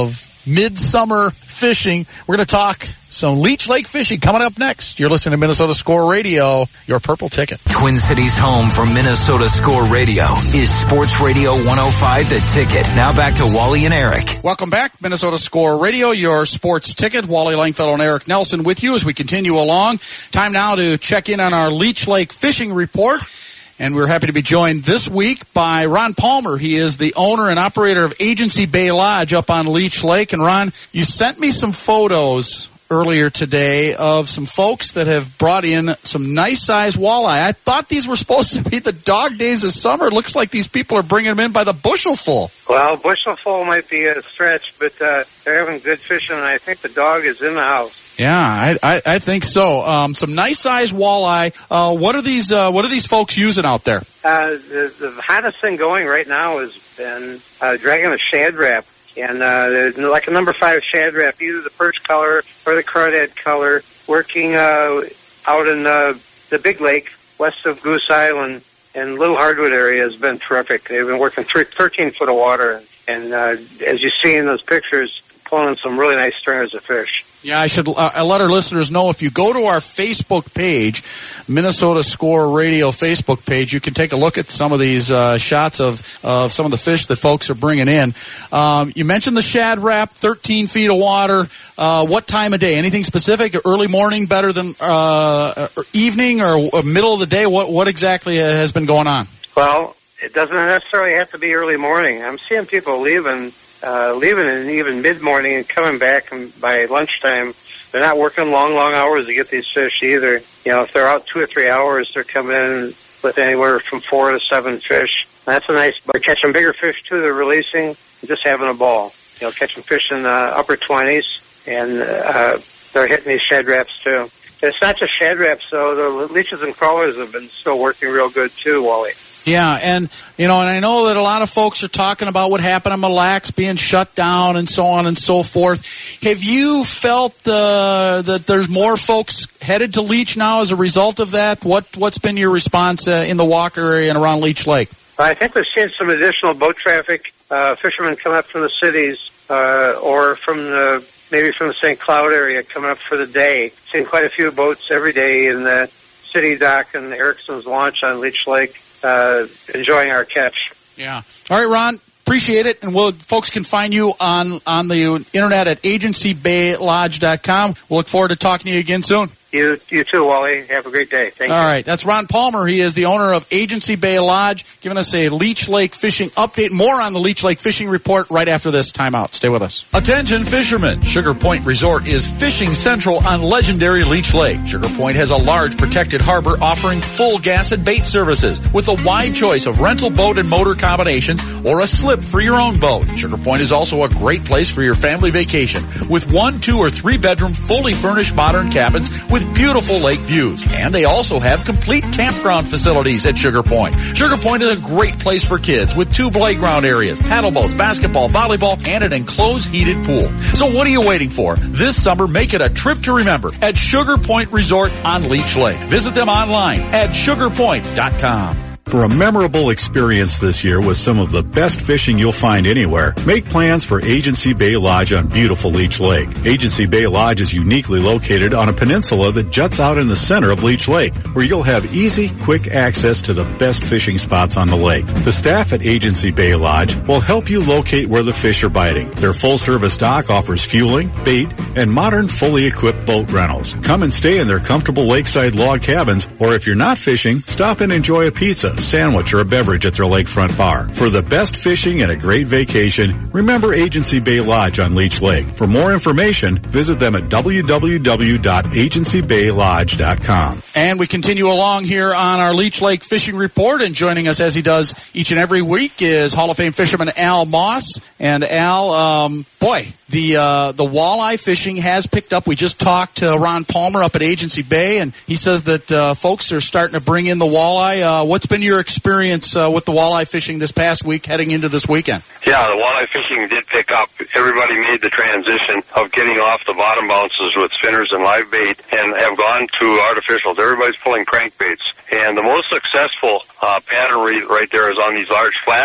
midsummer fishing. We're going to talk some Leech Lake fishing coming up next. You're listening to Minnesota Score Radio, your purple ticket. Twin Cities home for Minnesota Score Radio is Sports Radio one oh five The Ticket. Now back to Wally and Eric. Welcome back, Minnesota Score Radio, your sports ticket. Wally Langfellow and Eric Nelson with you as we continue along. Time now to check in on our Leech Lake fishing report. And we're happy to be joined this week by Ron Palmer. He is the owner and operator of Agency Bay Lodge up on Leech Lake. And Ron, you sent me some photos earlier today of some folks that have brought in some nice-sized walleye. I thought these were supposed to be the dog days of summer. It looks like these people are bringing them in by the bushelful. Well, bushelful might be a stretch, but uh, they're having good fishing, and I think the dog is in the house. Yeah, I, I, I think so. Um, some nice-sized walleye. Uh, what are these? Uh, what are these folks using out there? Uh, the, the hottest thing going right now has been uh, dragging a shad wrap, and uh, there's like a number five shad wrap, either the perch color or the crawdad color, working uh, out in uh, the Big Lake west of Goose Island and Little Hardwood area has been terrific. They've been working thirteen foot of water, and uh, as you see in those pictures, pulling some really nice stringers of fish. Yeah, I should uh, let our listeners know, if you go to our Facebook page, Minnesota Score Radio Facebook page, you can take a look at some of these uh, shots of, of some of the fish that folks are bringing in. Um, you mentioned the shad wrap, thirteen feet of water. Uh, what time of day? Anything specific? Early morning better than uh, evening or middle of the day? What, what exactly has been going on? Well, it doesn't necessarily have to be early morning. I'm seeing people leaving Uh, leaving in even mid-morning and coming back and by lunchtime. They're not working long, long hours to get these fish either. You know, if they're out two or three hours, they're coming in with anywhere from four to seven fish. That's a nice, they're catching bigger fish too. They're releasing and just having a ball. You know, catching fish in the upper twenties, and uh, they're hitting these shad wraps too. It's not just shad wraps though. The leeches and crawlers have been still working real good too, Wally. Yeah, and, you know, and I know that a lot of folks are talking about what happened to Mille Lacs being shut down and so on and so forth. Have you felt uh, that there's more folks headed to Leech now as a result of that? What, what's been your response uh, in the Walker area and around Leech Lake? I think we've seen some additional boat traffic, uh, fishermen come up from the cities uh, or from the maybe from the Saint Cloud area coming up for the day. Seen quite a few boats every day in the city dock and Erickson's launch on Leech Lake. Uh, enjoying our catch. Yeah. All right, Ron. Appreciate it. And we'll, folks can find you on, on the internet at agency bay lodge dot com. We'll look forward to talking to you again soon. You, you too, Wally. Have a great day. Thank you. All right. That's Ron Palmer. He is the owner of Agency Bay Lodge, giving us a Leech Lake fishing update. More on the Leech Lake fishing report right after this timeout. Stay with us. Attention fishermen. Sugar Point Resort is fishing central on legendary Leech Lake. Sugar Point has a large protected harbor offering full gas and bait services with a wide choice of rental boat and motor combinations or a slip for your own boat. Sugar Point is also a great place for your family vacation with one, two, or three bedroom fully furnished modern cabins with with beautiful lake views. And they also have complete campground facilities at Sugar Point. Sugar Point is a great place for kids with two playground areas, paddle boats, basketball, volleyball, and an enclosed heated pool. So what are you waiting for? This summer, make it a trip to remember at Sugar Point Resort on Leech Lake. Visit them online at sugar point dot com. For a memorable experience this year with some of the best fishing you'll find anywhere, make plans for Agency Bay Lodge on beautiful Leech Lake. Agency Bay Lodge is uniquely located on a peninsula that juts out in the center of Leech Lake, where you'll have easy, quick access to the best fishing spots on the lake. The staff at Agency Bay Lodge will help you locate where the fish are biting. Their full-service dock offers fueling, bait, and modern, fully equipped boat rentals. Come and stay in their comfortable lakeside log cabins, or if you're not fishing, stop and enjoy a pizza, sandwich, or a beverage at their lakefront bar. For the best fishing and a great vacation, remember Agency Bay Lodge on Leech Lake. For more information, visit them at w w w dot agency bay lodge dot com. And we continue along here on our Leech Lake Fishing Report, and joining us as he does each and every week is Hall of Fame fisherman Al Moss. And Al, um, boy, the uh, the walleye fishing has picked up. We just talked to Ron Palmer up at Agency Bay, and he says that uh, folks are starting to bring in the walleye. Uh, what's been your experience uh, with the walleye fishing this past week heading into this weekend? Yeah, the walleye fishing did pick up. Everybody made the transition of getting off the bottom bounces with spinners and live bait and have gone to artificials. Everybody's pulling crankbaits. And the most successful uh, pattern right there is on these large flats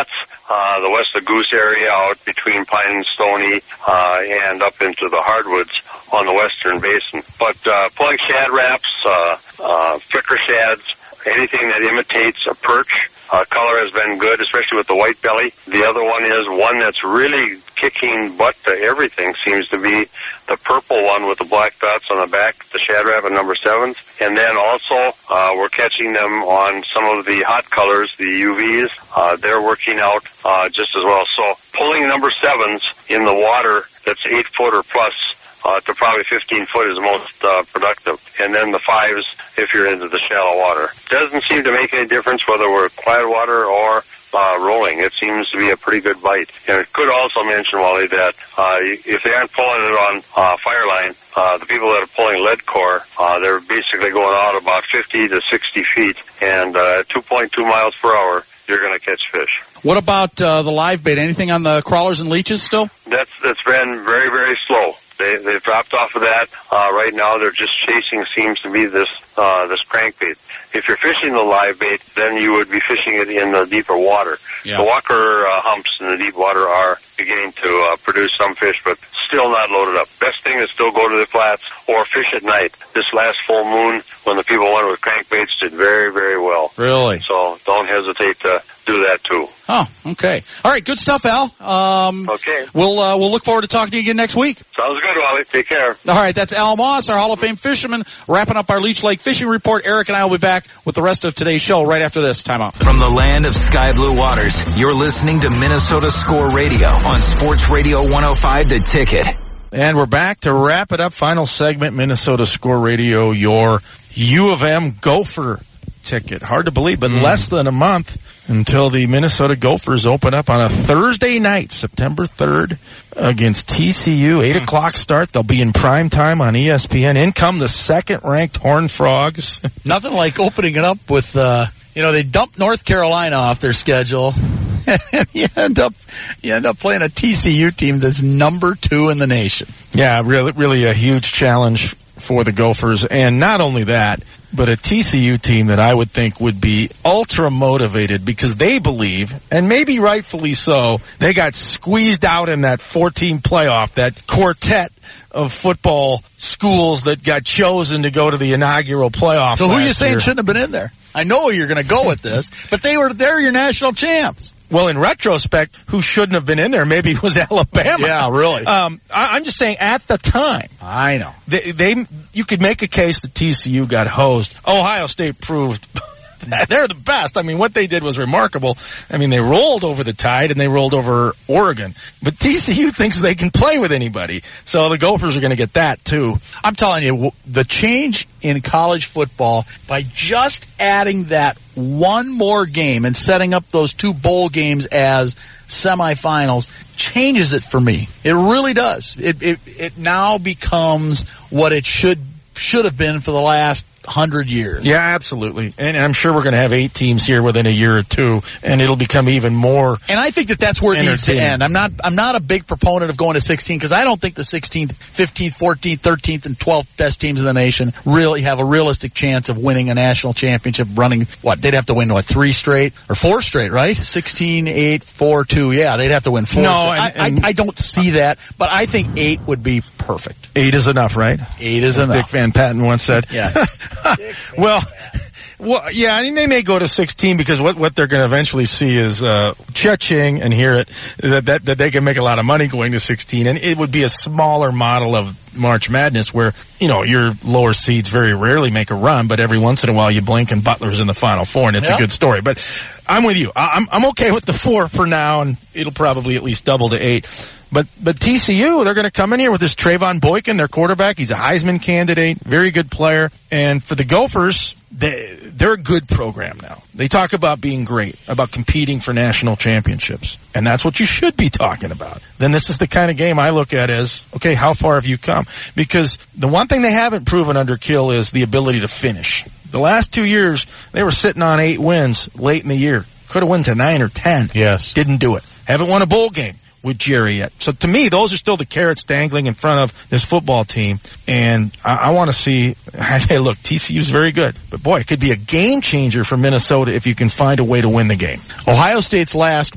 uh, the west of Goose area out between Pine and Stony, uh, and up into the hardwoods on the western basin. But, uh, pulling shad wraps, uh, uh, flicker shads, anything that imitates a perch, uh, color has been good, especially with the white belly. The other one is one that's really kicking butt to everything seems to be the purple one with the black dots on the back, the shad rabbit number sevens. And then also, uh, we're catching them on some of the hot colors, the U Vs. Uh, they're working out, uh, just as well. So pulling number sevens in the water that's eight foot or plus, Uh, to probably fifteen foot is most uh, productive. And then the fives if you're into the shallow water. Doesn't seem to make any difference whether we're quiet water or uh, rolling. It seems to be a pretty good bite. And it could also mention, Wally, that uh, if they aren't pulling it on uh, Fireline, uh, the people that are pulling lead core, uh, they're basically going out about fifty to sixty feet. And uh, two point two miles per hour, you're going to catch fish. What about uh, the live bait? Anything on the crawlers and leeches still? That's that's been very, very slow. They, they've dropped off of that. Uh, right now they're just chasing seems to be this, uh, this crankbait. If you're fishing the live bait, then you would be fishing it in the deeper water. Yeah. The walker uh, humps in the deep water are beginning to uh, produce some fish, but still not loaded up. Best thing is still go to the flats or fish at night. This last full moon, when the people went with crankbaits, did very, very well. Really? So don't hesitate to do that too. Oh, okay. All right, good stuff, Al. Um, okay. We'll uh, we'll look forward to talking to you again next week. Sounds good, Wally. Take care. All right, that's Al Moss, our Hall of Fame fisherman, wrapping up our Leech Lake Fishing Report. Eric and I will be back with the rest of today's show right after this. Time out. From the land of sky blue waters, you're listening to Minnesota Score Radio on Sports Radio one oh five The Ticket. And we're back to wrap it up. Final segment, Minnesota Score Radio, your U of M Gopher ticket. Hard to believe, but mm. less than a month until the Minnesota Gophers open up on a Thursday night, September third, against T C U. eight o'clock start. They'll be in prime time on E S P N. In come the second-ranked Horned Frogs. Nothing like opening it up with, uh, you know, they dumped North Carolina off their schedule. And you end up, you end up playing a T C U team that's number two in the nation. Yeah, really, really a huge challenge for the Gophers. And not only that, but a T C U team that I would think would be ultra motivated because they believe, and maybe rightfully so, they got squeezed out in that four-team playoff, that quartet of football schools that got chosen to go to the inaugural playoff. So who are you saying year. shouldn't have been in there? I know you're going to go with this, but they were, they're your national champs. Well, in retrospect, who shouldn't have been in there maybe was Alabama. Yeah, really. Um, I, I'm just saying at the time. I know. They, they, you could make a case that T C U got hosed. Ohio State proved they're the best. I mean, what they did was remarkable. I mean, they rolled over the Tide and they rolled over Oregon. But T C U thinks they can play with anybody. So the Gophers are going to get that, too. I'm telling you, the change in college football by just adding that one more game and setting up those two bowl games as semifinals changes it for me. It really does. It it, it now becomes what it should should have been for the last hundred years. Yeah, absolutely. And I'm sure we're going to have eight teams here within a year or two, and it'll become even more. And I think that that's where it needs to end. I'm not, I'm not a big proponent of going to sixteen because I don't think the sixteenth, fifteenth, fourteenth, thirteenth, and twelfth best teams in the nation really have a realistic chance of winning a national championship. Running what? They'd have to win what? Three straight or four straight, right? sixteen, eight, four, two. Yeah, they'd have to win four. No, and, I, and, I, I don't see that, but I think eight would be perfect. Eight is enough, right? Eight is As enough. Dick Van Patten once said. Yes. well, well, yeah, I mean, they may go to sixteen because what, what they're going to eventually see is, uh, cha-ching and hear it, that, that, that they can make a lot of money going to sixteen. And it would be a smaller model of March Madness where, you know, your lower seeds very rarely make a run, but every once in a while you blink and Butler's in the Final Four and it's yep. a good story. But I'm with you. I'm, I'm okay with the four for now, and it'll probably at least double to eight. But, but T C U, they're going to come in here with this Trayvon Boykin, their quarterback. He's a Heisman candidate, very good player. And for the Gophers, they, they're a good program now. They talk about being great, about competing for national championships. And that's what you should be talking about. Then this is the kind of game I look at as, okay, how far have you come? Because the one thing they haven't proven under Kill is the ability to finish. The last two years, they were sitting on eight wins late in the year. Could have won to nine or ten. Yes. Didn't do it. Haven't won a bowl game with Jerry yet. So to me, those are still the carrots dangling in front of this football team. And I, I want to see, hey, look, T C U's very good. But boy, it could be a game changer for Minnesota if you can find a way to win the game. Ohio State's last, what,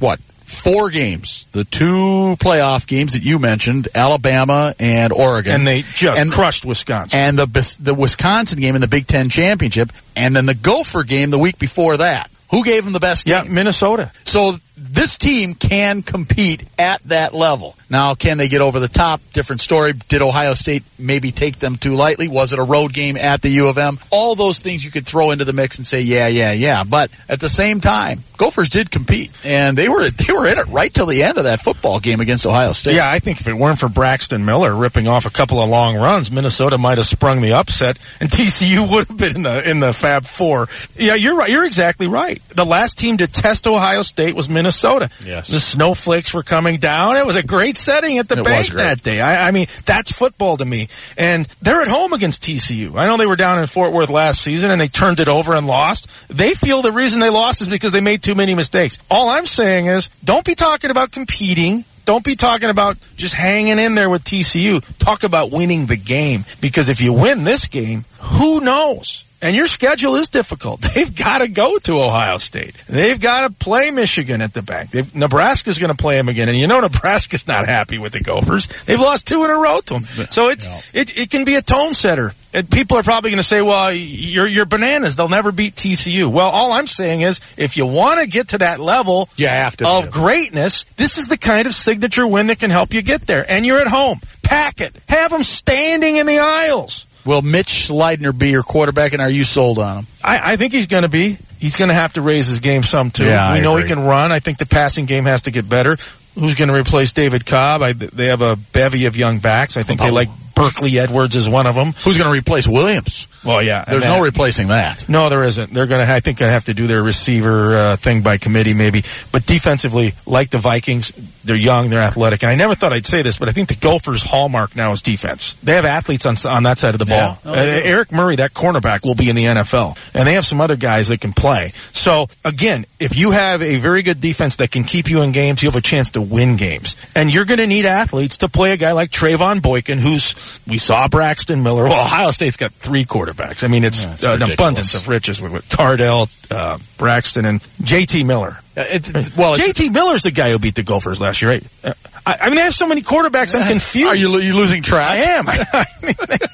four games, the two playoff games that you mentioned, Alabama and Oregon. And they just and, crushed Wisconsin. And the the Wisconsin game in the Big Ten Championship, and then the Gopher game the week before that. Who gave them the best game? Yeah, Minnesota. So this team can compete at that level. Now, can they get over the top? Different story. Did Ohio State maybe take them too lightly? Was it a road game at the U of M? All those things you could throw into the mix and say, yeah, yeah, yeah. But at the same time, Gophers did compete, and they were they were in it right till the end of that football game against Ohio State. Yeah, I think if it weren't for Braxton Miller ripping off a couple of long runs, Minnesota might have sprung the upset, and T C U would have been in the in the Fab Four. Yeah, you're right. You're exactly right. The last team to test Ohio State was Minnesota. Yes. The snowflakes were coming down. It was a great setting at the It bank that day. I, I mean, that's football to me. And they're at home against T C U. I know they were down in Fort Worth last season and they turned it over and lost. They feel the reason they lost is because they made too many mistakes. All I'm saying is, don't be talking about competing. Don't be talking about just hanging in there with T C U. Talk about winning the game. Because if you win this game, who knows? And your schedule is difficult. They've got to go to Ohio State. They've got to play Michigan at the bank. They've, Nebraska's going to play them again. And you know Nebraska's not happy with the Gophers. They've lost two in a row to them. So it's no. it, it can be a tone setter. And people are probably going to say, well, you're, you're bananas. They'll never beat T C U. Well, all I'm saying is if you want to get to that level you have to of greatness, this is the kind of signature win that can help you get there. And you're at home. Pack it. Have them standing in the aisles. Will Mitch Leidner be your quarterback, and are you sold on him? I, I think he's going to be. He's going to have to raise his game some, too. Yeah, we I know agree. he can run. I think the passing game has to get better. Who's going to replace David Cobb? I, they have a bevy of young backs. I think they like Berkeley Edwards is one of them. Who's going to replace Williams? Well, yeah. There's that, no replacing that. No, there isn't. They're going to, I think, have to do their receiver uh, thing by committee maybe. But defensively, like the Vikings, they're young, they're athletic. And I never thought I'd say this, but I think the Gophers' hallmark now is defense. They have athletes on on that side of the ball. Yeah. Oh, uh, Eric Murray, that cornerback, will be in the N F L. And they have some other guys that can play. So, again, if you have a very good defense that can keep you in games, you have a chance to win games. And you're going to need athletes to play a guy like Trayvon Boykin, who's, we saw Braxton Miller. Well, Ohio State's got three quarterbacks. I mean, it's, yeah, it's uh, an abundance of riches with, with Cardell, uh, Braxton, and J T Miller. Uh, it's, well, J T Miller's the guy who beat the Gophers last year, right? Uh, I, I mean, they have so many quarterbacks, I'm confused. Are you, lo- you losing track? I am. I mean,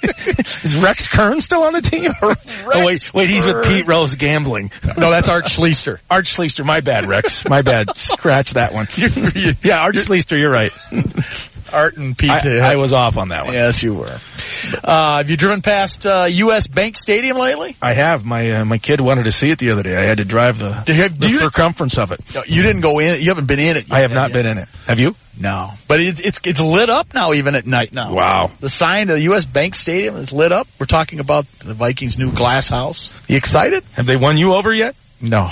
is Rex Kern still on the team? Or, oh, wait, wait, he's with Pete Rose gambling. No, that's Art Schleister. Art Schleister, my bad, Rex. My bad. Scratch that one. Yeah, Art Schleister, you're right. Art and Pete. I, I was off on that one. Yes, you were. Uh, have you driven past uh, U S Bank Stadium lately? I have. My uh, my kid wanted to see it the other day. I had to drive the, do you, do the you, circumference of it. You didn't go in. You haven't been in it yet. I have not yet. been in it. Have you? No. But it, it's it's lit up now, even at night now. Wow. The sign of the U S Bank Stadium is lit up. We're talking about the Vikings' new glass house. You excited? Have they won you over yet? No.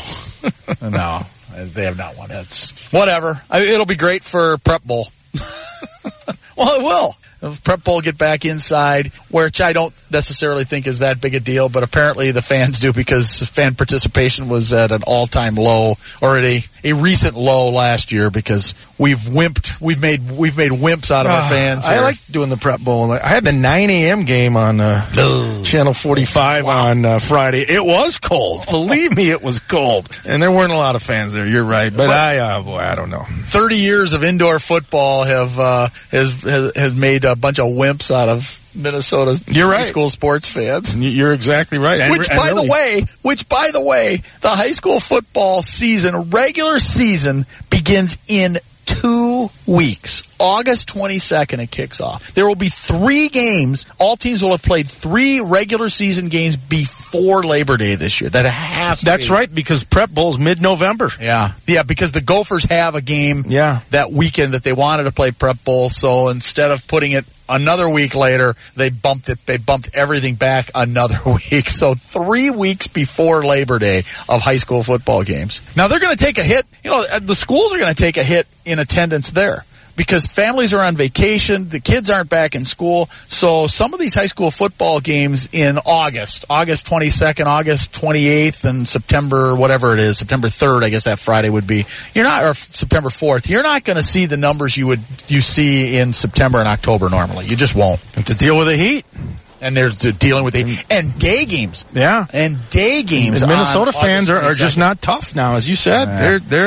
No. They have not won. That's whatever. I, it'll be great for Prep Bowl. Well, it will. If Prep Bowl get back inside, which I don't necessarily think is that big a deal, but apparently the fans do because fan participation was at an all-time low, or at a, a recent low last year because we've wimped, we've made we've made wimps out of uh, our fans. I here. like doing the Prep Bowl. I had the nine a.m. game on uh, oh. Channel forty-five wow. on uh, Friday. It was cold. Believe me, it was cold, and there weren't a lot of fans there. You're right, but, but I, uh, boy, I don't know. Thirty years of indoor football have uh, has, has has made a bunch of wimps out of Minnesota You're right. high school sports fans. You're exactly right. And, which, and by really, the way, which by the way, the high school football season, regular season, begins in two weeks. August twenty-second, it kicks off. There will be three games. All teams will have played three regular season games before Labor Day this year. That has to That's be. right, because Prep Bowl's mid-November. Yeah. Yeah, because the Gophers have a game yeah. that weekend that they wanted to play Prep Bowl, so instead of putting it another week later, they bumped it, they bumped everything back another week. So three weeks before Labor Day of high school football games. Now they're going to take a hit. You know, the schools are going to take a hit in attendance there, because families are on vacation, the kids aren't back in school, so some of these high school football games in August, August twenty-second, August twenty-eighth, and September, whatever it is, September third, I guess that Friday would be, you're not, or September fourth, you're not going to see the numbers you would, you see in September and October normally. You just won't. And to deal with the heat. And they're dealing with the, and day games. Yeah. And day games. And Minnesota fans are, are just not tough now, as you said. Yeah. They're, they're,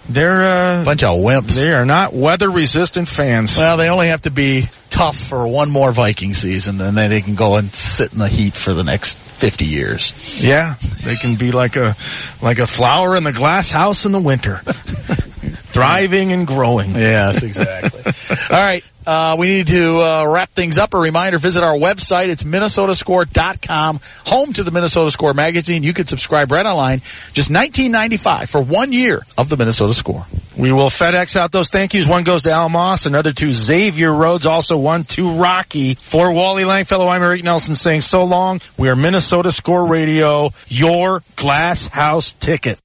They're a bunch of wimps. They are not weather-resistant fans. Well, they only have to be tough for one more Viking season, and then they can go and sit in the heat for the next fifty years. Yeah, they can be like a like a flower in the glass house in the winter, thriving and growing. Yes, exactly. All right. Uh, we need to uh, wrap things up. A reminder, visit our website. It's minnesota score dot com, home to the Minnesota Score magazine. You can subscribe right online. Just nineteen ninety-five for one year of the Minnesota Score. We will FedEx out those thank yous. One goes to Al Moss, another to Xavier Rhodes, also one to Rocky. For Wally Langfellow, I'm Eric Nelson saying so long. We are Minnesota Score Radio, your glass house ticket.